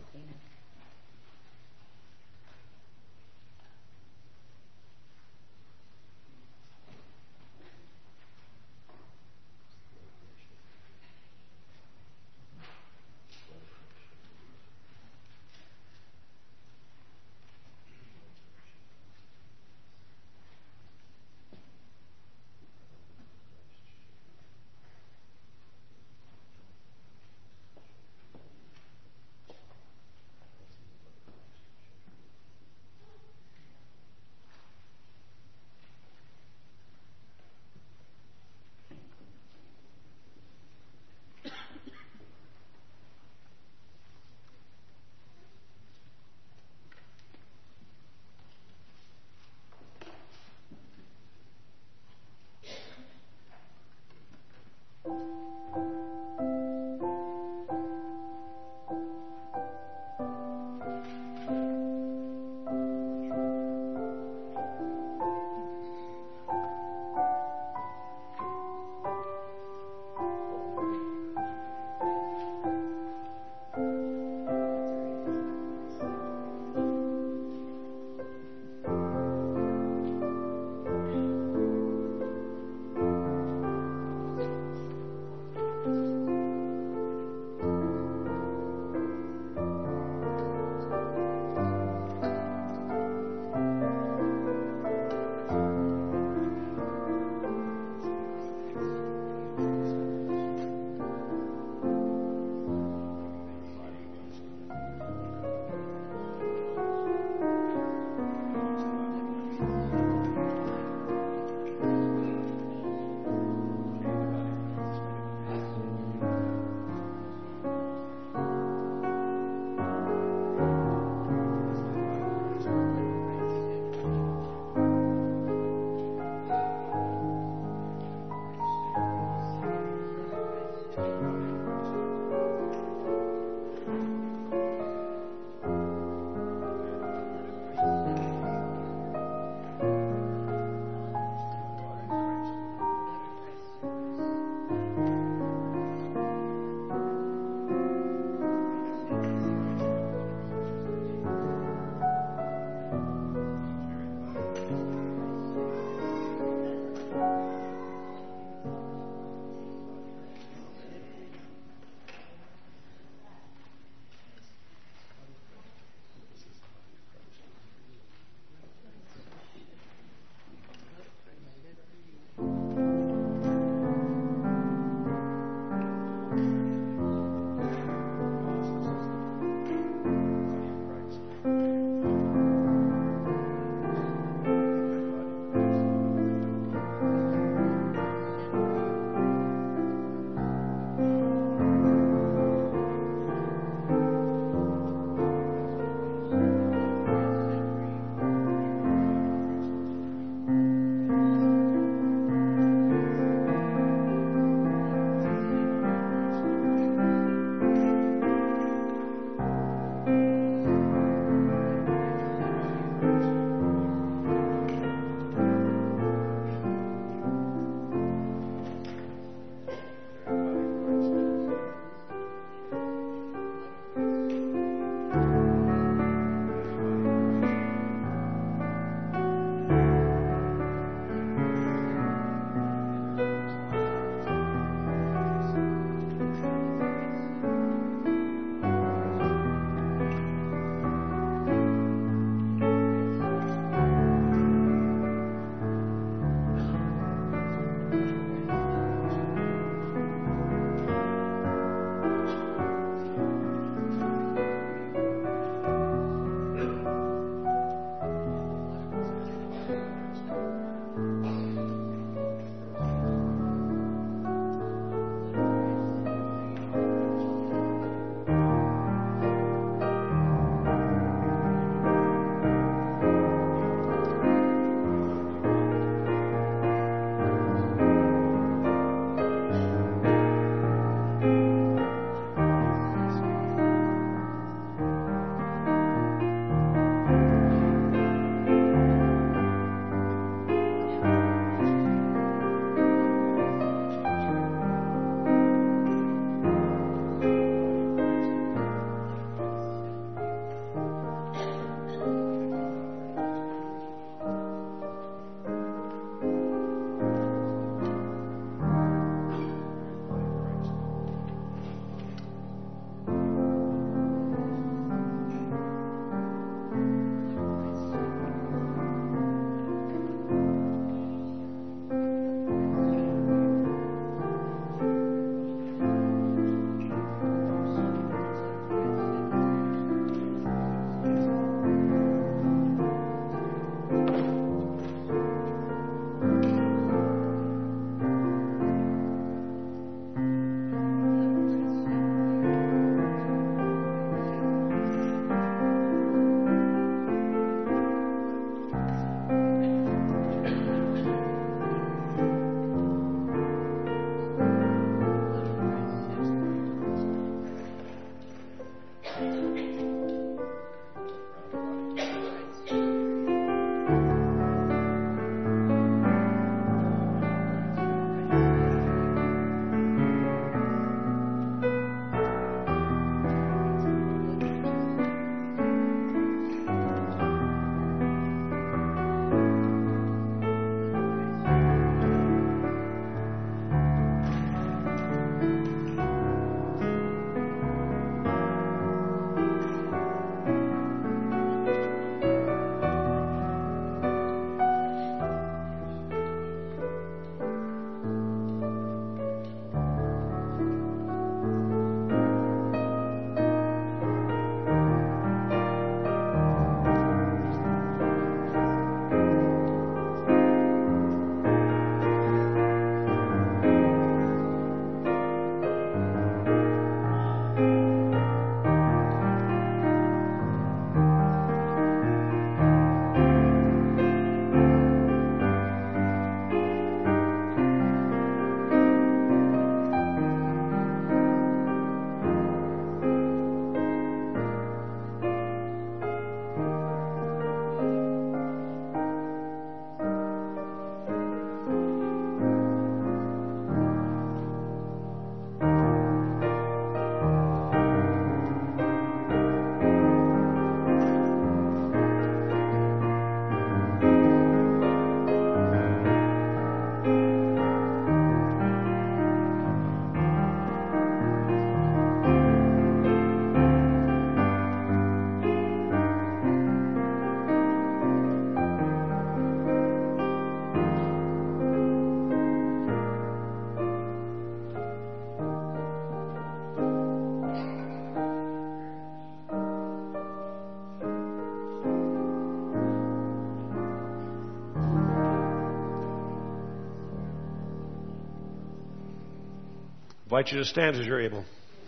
invite you to stand as you're able.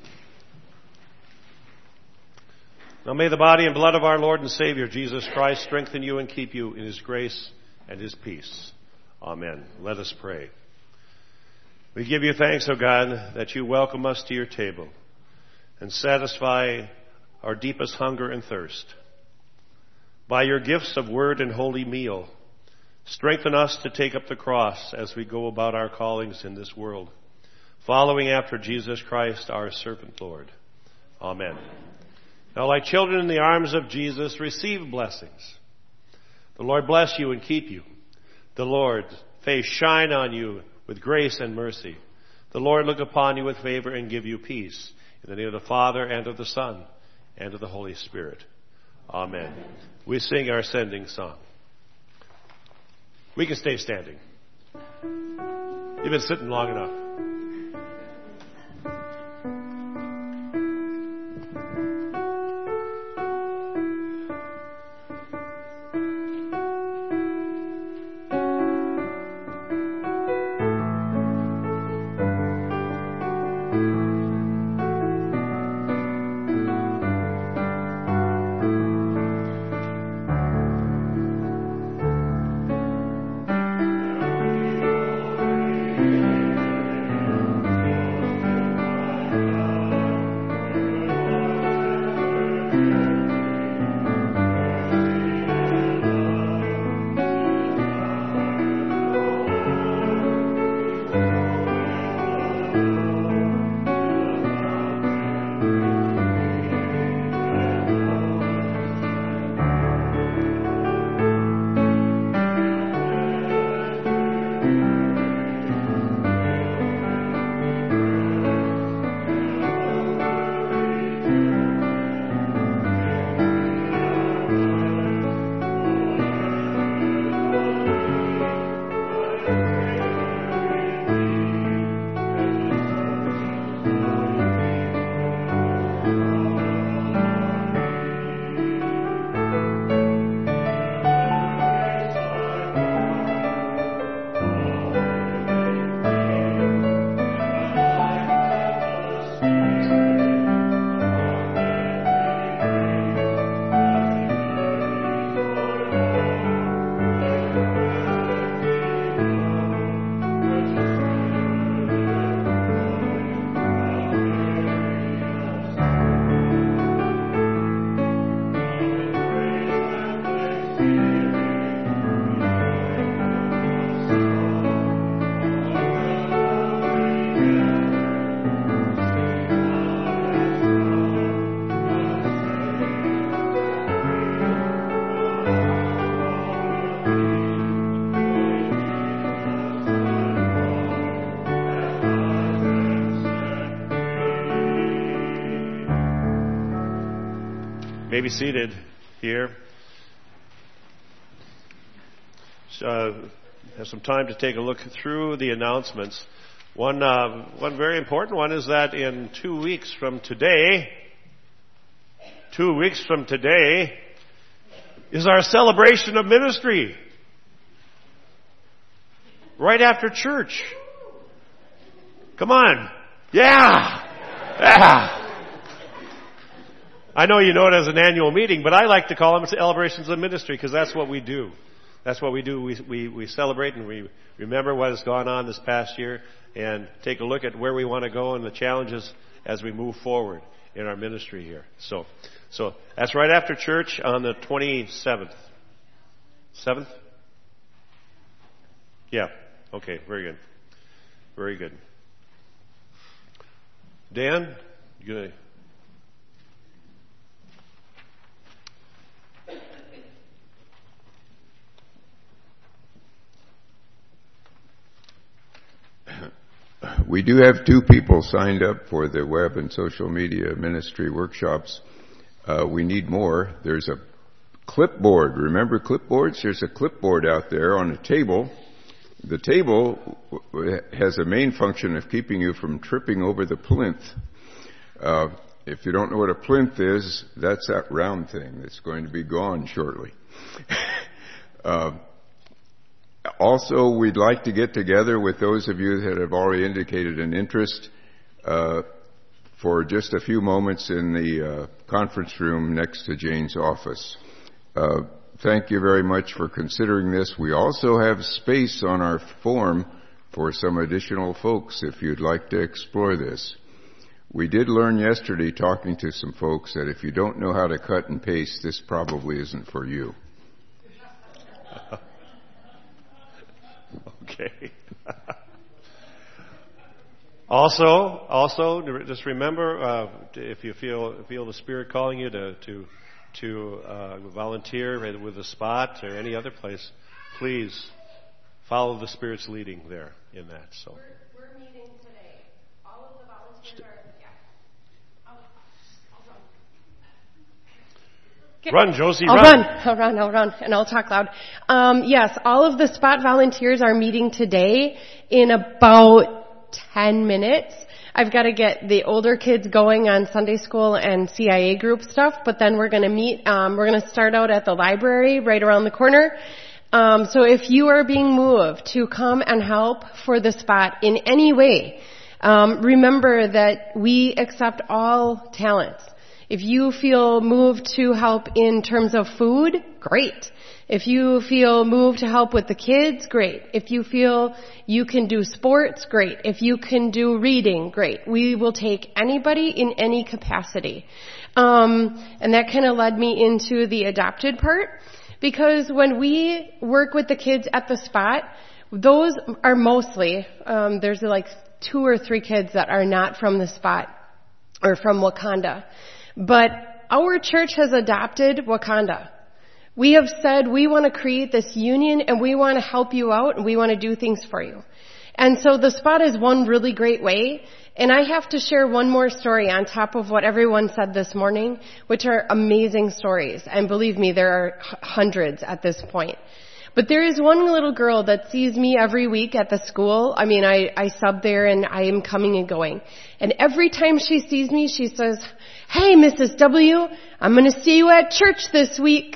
Now may the body and blood of our Lord and Savior, Jesus Christ, strengthen you and keep you in His grace and His peace. Amen. Let us pray. We give you thanks, O God, that you welcome us to your table and satisfy our deepest hunger and thirst. By your gifts of word and holy meal, strengthen us to take up the cross as we go about our callings in this world, following after Jesus Christ, our servant Lord. Amen. Now, like children in the arms of Jesus, receive blessings. The Lord bless you and keep you. The Lord's face shine on you with grace and mercy. The Lord look upon you with favor and give you peace. In the name of the Father, and of the Son, and of the Holy Spirit. Amen. We sing our sending song. We can stay standing. You've been sitting long enough. May be seated here. Have some time to take a look through the announcements. One very important one is that in 2 weeks from today is our celebration of ministry. Right after church. Come on. Yeah. I know you know it as an annual meeting, but I like to call them celebrations of ministry because that's what we do. That's what we do. We celebrate and we remember what has gone on this past year and take a look at where we want to go and the challenges as we move forward in our ministry here. So that's right after church on the 27th. 7th? Yeah. Okay. Very good. Very good. Dan, you gonna? We do have 2 people signed up for the web and social media ministry workshops. We need more. There's a clipboard. Remember clipboards? There's a clipboard out there on a table. The table has a main function of keeping you from tripping over the plinth. If you don't know what a plinth is, that's that round thing that's going to be gone shortly. Also, we'd like to get together with those of you that have already indicated an interest for just a few moments in the conference room next to Jane's office. Thank you very much for considering this. We also have space on our form for some additional folks if you'd like to explore this. We did learn yesterday, talking to some folks, that if you don't know how to cut and paste, this probably isn't for you. Okay. Also, just remember, if you feel the Spirit calling you to volunteer with a spot or any other place, please follow the Spirit's leading there in that. So we're meeting today. All of the volunteers are. Run, Josie, I'll run, and I'll talk loud. Yes, all of the spot volunteers are meeting today in about 10 minutes. I've got to get the older kids going on Sunday school and CIA group stuff, but then we're going to meet, we're going to start out at the library right around the corner. So if you are being moved to come and help for the spot in any way, remember that we accept all talents. If you feel moved to help in terms of food, great. If you feel moved to help with the kids, great. If you feel you can do sports, great. If you can do reading, great. We will take anybody in any capacity. And that kind of led me into the adopted part, because when we work with the kids at the spot, those are mostly, there's like 2 or 3 kids that are not from the spot or from Wakanda. But our church has adopted Wakanda. We have said we want to create this union and we want to help you out and we want to do things for you. And so the spot is one really great way. And I have to share one more story on top of what everyone said this morning, which are amazing stories. And believe me, there are hundreds at this point. But there is one little girl that sees me every week at the school. I mean, I sub there and I am coming and going. And every time she sees me, she says, "Hey, Mrs. W, I'm going to see you at church this week."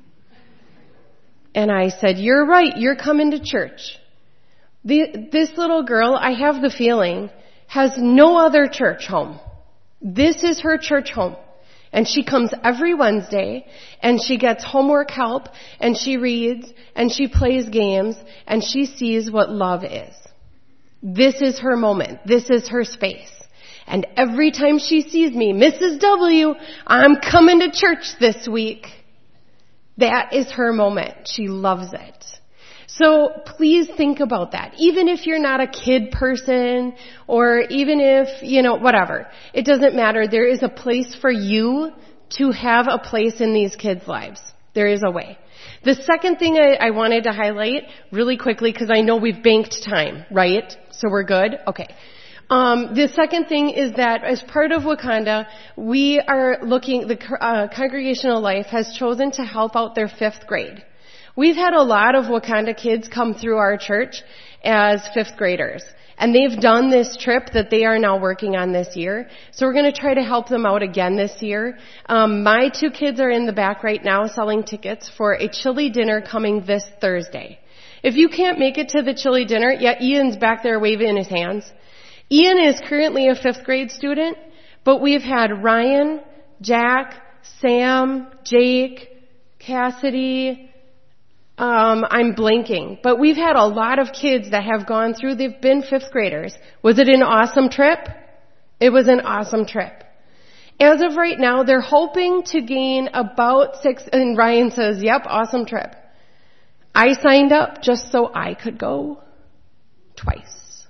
And I said, "You're right, you're coming to church." This little girl, I have the feeling, has no other church home. This is her church home. And she comes every Wednesday, and she gets homework help, and she reads, and she plays games, and she sees what love is. This is her moment. This is her space. And every time she sees me, "Mrs. W, I'm coming to church this week." That is her moment. She loves it. So please think about that. Even if you're not a kid person, or even if, whatever. It doesn't matter. There is a place for you to have a place in these kids' lives. There is a way. The second thing I wanted to highlight really quickly, because I know we've banked time, right? So we're good? Okay. The second thing is that as part of Wakanda, we are the Congregational Life has chosen to help out their 5th grade. We've had a lot of Wakanda kids come through our church as 5th graders. And they've done this trip that they are now working on this year. So we're going to try to help them out again this year. My 2 kids are in the back right now selling tickets for a chili dinner coming this Thursday. If you can't make it to the chili dinner, Ian's back there waving his hands. Ian is currently a 5th grade student, but we've had Ryan, Jack, Sam, Jake, Cassidy, I'm blanking, but we've had a lot of kids that have gone through, they've been 5th graders. Was it an awesome trip? It was an awesome trip. As of right now, they're hoping to gain about 6, and Ryan says, "Yep, awesome trip." I signed up just so I could go twice.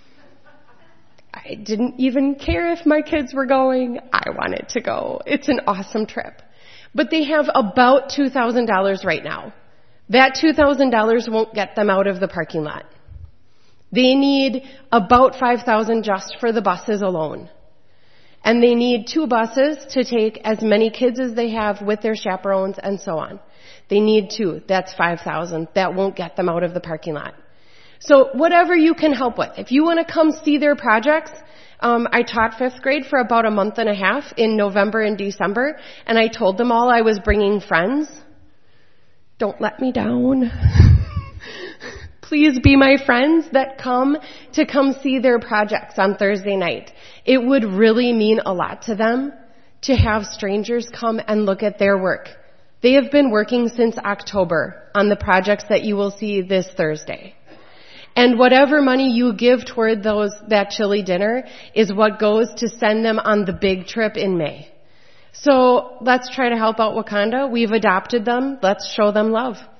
I didn't even care if my kids were going. I wanted to go. It's an awesome trip. But they have about $2,000 right now. That $2,000 won't get them out of the parking lot. They need about $5,000 just for the buses alone. And they need 2 buses to take as many kids as they have with their chaperones and so on. They need 2. That's $5,000. That won't get them out of the parking lot. So whatever you can help with. If you want to come see their projects, I taught 5th grade for about a month and a half in November and December, and I told them all I was bringing friends. Don't let me down. please be my friends that come see their projects on Thursday night. It would really mean a lot to them to have strangers come and look at their work. They have been working since October on the projects that you will see this Thursday. And whatever money you give toward that chili dinner is what goes to send them on the big trip in May. So let's try to help out Wakanda. We've adopted them. Let's show them love.